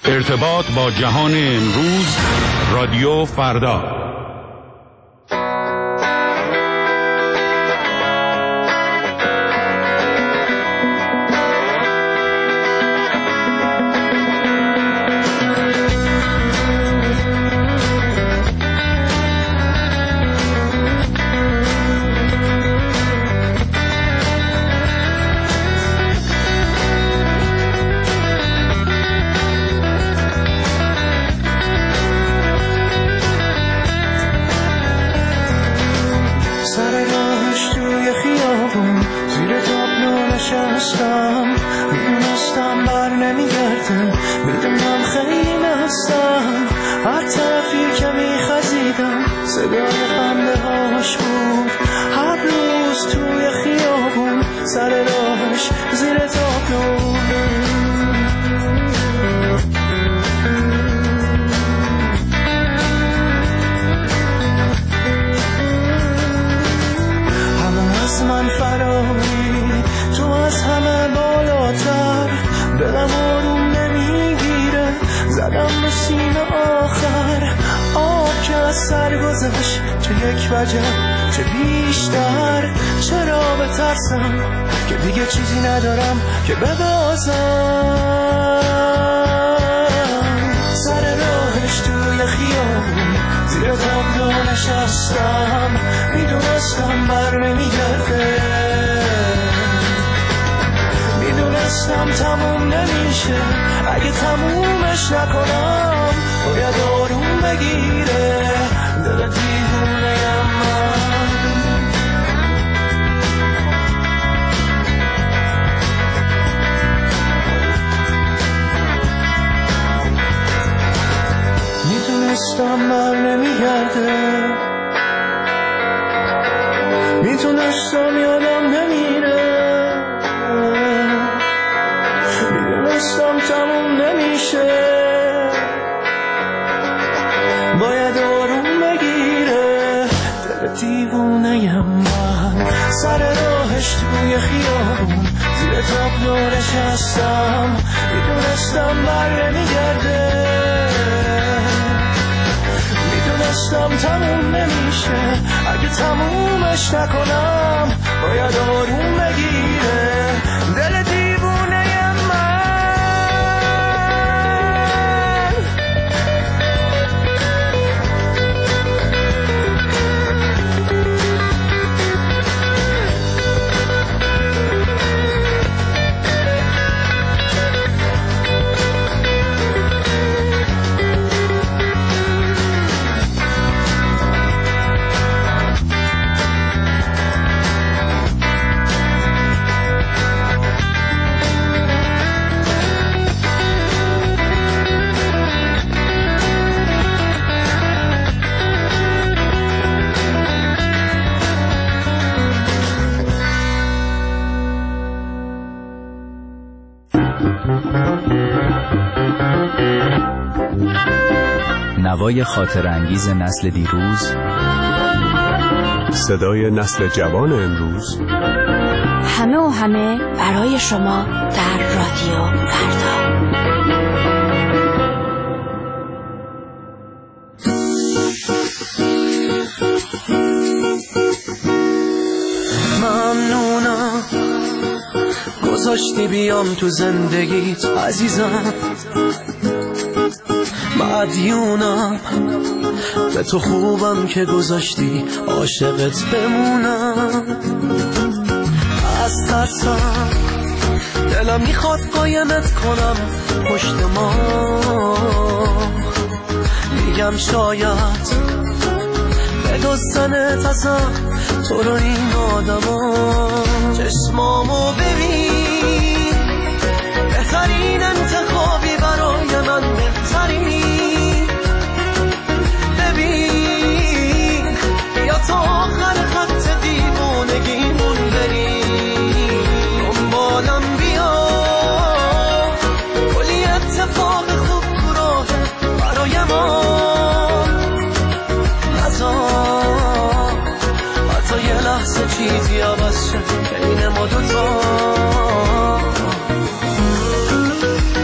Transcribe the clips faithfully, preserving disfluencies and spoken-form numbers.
ارتباط با جهان امروز، رادیو فردا. نوای خاطر انگیز نسل دیروز، صدای نسل جوان امروز، همه و همه برای شما در رادیو فردا. ممنونم گذاشتی بیام تو زندگیت عزیزم، مدیونم به تو خوبم که گذاشتی عاشقت بمونم. از ترسم دلم میخواد قایمت کنم پشت ما، میگم شاید بدزدنت ازم تو رو این آدما. چشمامو ببین، بهترین انتخابی برای من، بهترین. ببین یا تا آخر خط دیوونگیمون بریم، دنبالم بیا، کلی اتفاق خوب تو راه برای ما. نذار حتی یه لحظه چیزی عوض شه بین ما دوتا.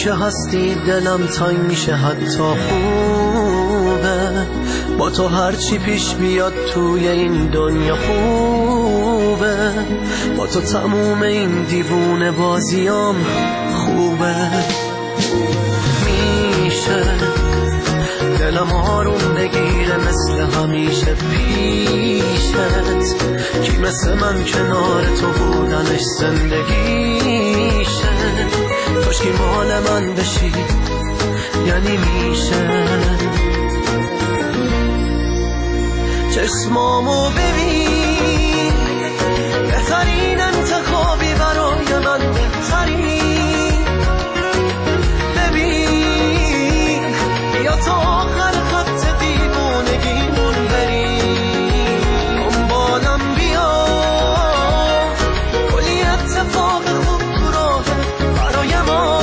همیشه هستی دلم تنگ میشه حتی خوبه با تو هرچی پیش بیاد توی این دنیا خوبه با تو تموم این دیوونه بازیام خوبه میشه دلم آروم بگیره مثل همیشه پیشت کی مثل من کنار تو بودنش زندگیشه کاش کی مال من بشی یعنی میشه چشمامو ببین بهترین انتخابی برای من بهترین ببین یا تا آخر خط دیوونگیمون بریم دنبالم بیا کلی اتفاق خوب تو راه برای ما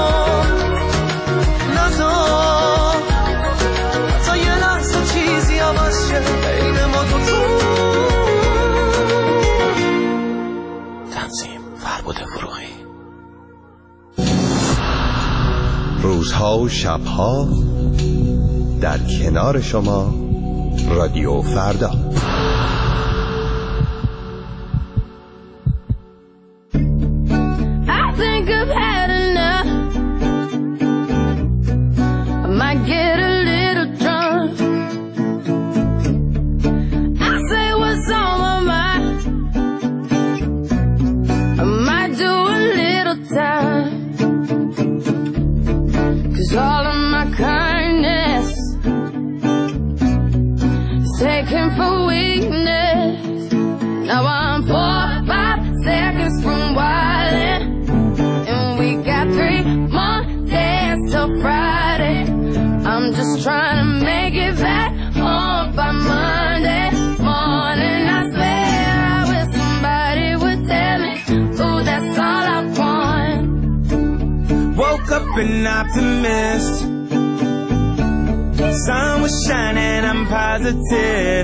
نذار حتی یه لحظه چیزی عوض شه بین ما دوتا. تنظیم فربود فروغی. روزها و شبها در کنار شما رادیو فردا. An optimist. Sun was shining, I'm positive.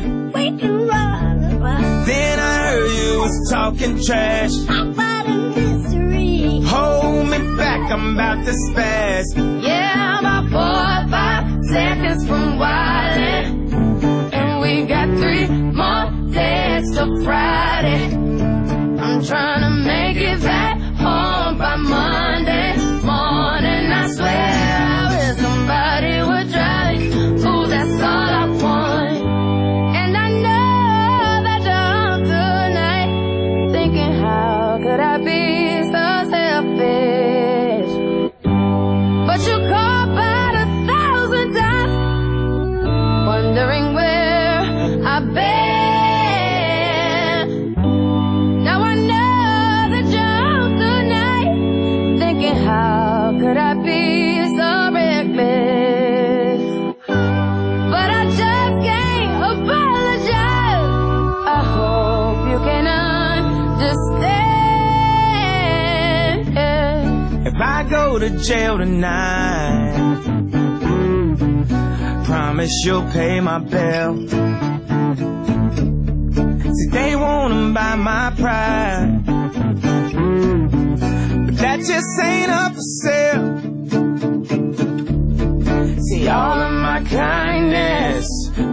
Then I heard you was talking trash about a mystery. Hold me back, I'm about to spaz. Yeah, I'm about four or five seconds from wildin', and we got three more days till Friday. I'm trying to make it back home by Monday morning. I swear I wish somebody would drive me. Ooh, that's all I want. And I know that you're tonight thinking, how could I be so selfish? But you called about a thousand times, wondering where I've been. Now I know that you're tonight thinking, how could I be so reckless? But I just can't apologize. I hope you can understand. If I go to jail tonight, promise you'll pay my bill. See, they wanna buy my pride, that just ain't up for sale. See, all of my kindness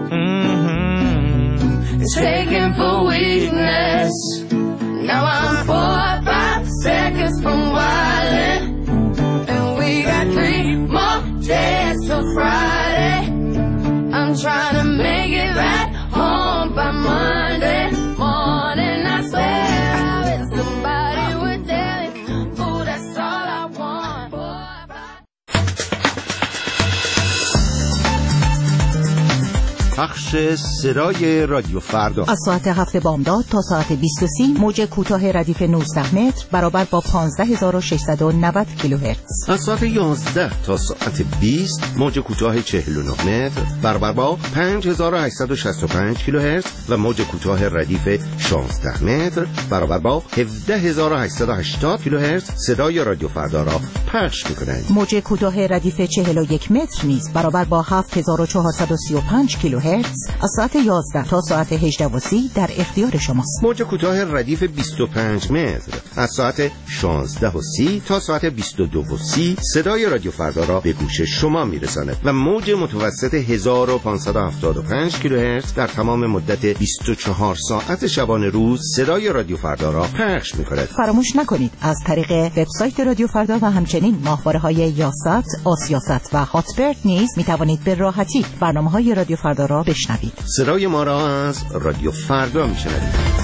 mm-hmm, is taken for weakness. Now I'm four or five seconds from wildin', and we got three more days till Friday. I'm trying to make it back home by Monday morning. I swear I wish somebody would tell me. Ooh, that's all I want. پخش سرای رادیو فردا از ساعت هفت بامداد تا ساعت بیست و سه موج کوتاه ردیف نوزده متر برابر با پانزده هزار و ششصد و نود کیلوهرتز. از ساعت یازده تا ساعت بیست موج کوتاه چهل و نه متر برابر با پنج هزار و هشتصد و شصت و پنج کیلوهرتز و موج کوتاه ردیف شانزده متر برابر با هفده هزار و هشتصد و هشتاد کیلوهرتز صدای رادیو فردا را پخش میکنند. موج کوتاه ردیف چهل و یک متر نیز برابر با هفت هزار و چهارصد و سی و پنج کیلوهرتز از ساعت یازده تا ساعت هجده و سی در اختیار شماست. موج کوتاه ردیف بیست و پنج متر از ساعت شانزده و سی تا ساعت بیست و دو و سی صدای رادیو فردا را به گوش شما میرساند و موج متوسط هزار و پانصد و هفتاد و پنج کیلوهرتز در تمام مدت بیست و چهار ساعت شبانه روز صدای رادیو فردا را پخش می‌کند. فراموش نکنید از طریق وبسایت رادیو فردا و همچنین ماهواره‌های یاست، آسیاست و هاتبرد نیز می‌توانید به راحتی برنامه‌های رادیو فردا را بشنوید. صدای ما را از رادیو فردا می‌شنوید.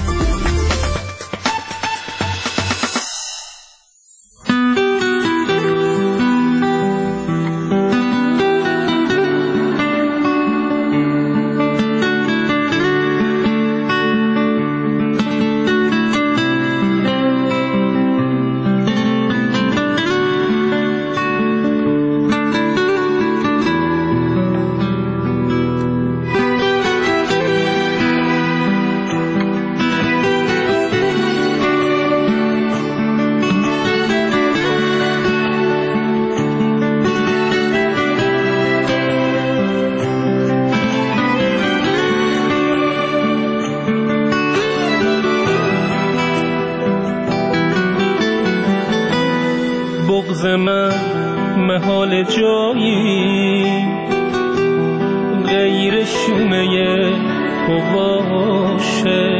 بغض من محال جایی غیر شومه تو باشه،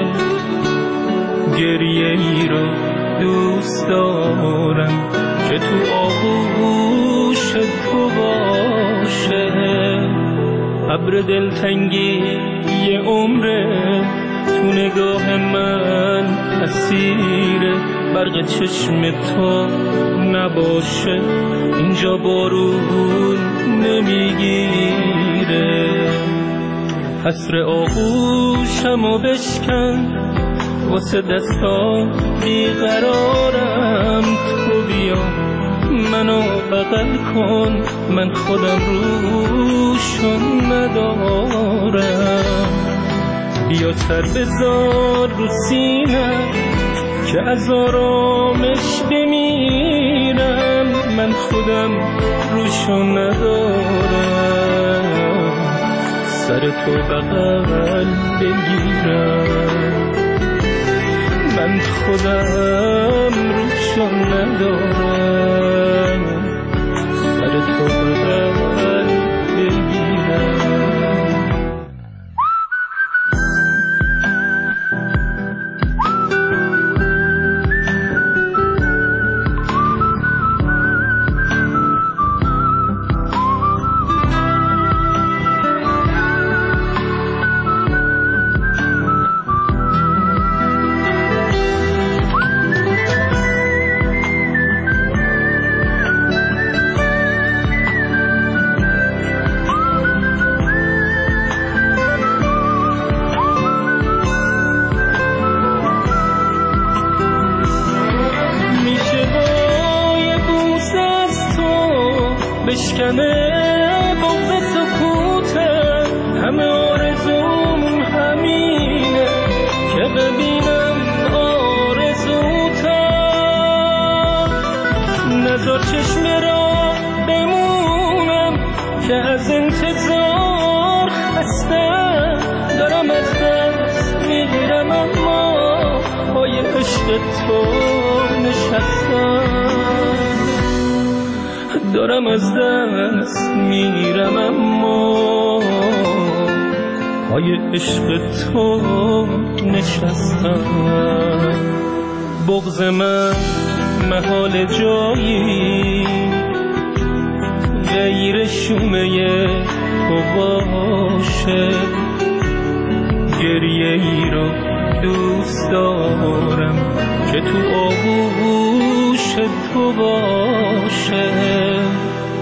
گریه ای رو دوست دارم که تو آغوش تو باشه. ابر دلتنگی یه عمره تو نگاه من اسیره، برق چشم تو نباشه اینجا بارون نمیگیره. حسر آغوشمو بشکن واسه دستان بیقرارم، تو بیا منو بغل کن من خودم روشون ندارم. بیا سر بذار رو سینم که از آرامش بمیرم، من خودم روشو ندارم. سر تو بغل بگیرم من خودم روشو ندارم. سر تو بغل بگیرم. بشکنه بغض سکوتم، همه آرزوم همینه که ببینم آرزوتم. نذار چشم را بمونم که از انتظار خستم، دارم از دست میگیرم اما پای عشق تو نشستم. دارم از دست میرم اما پای عشق تو نشستم. بغض من محال جایی غیر شومه تو باشه، گریه ای رو دوست دارم که تو آغوش تو باشه.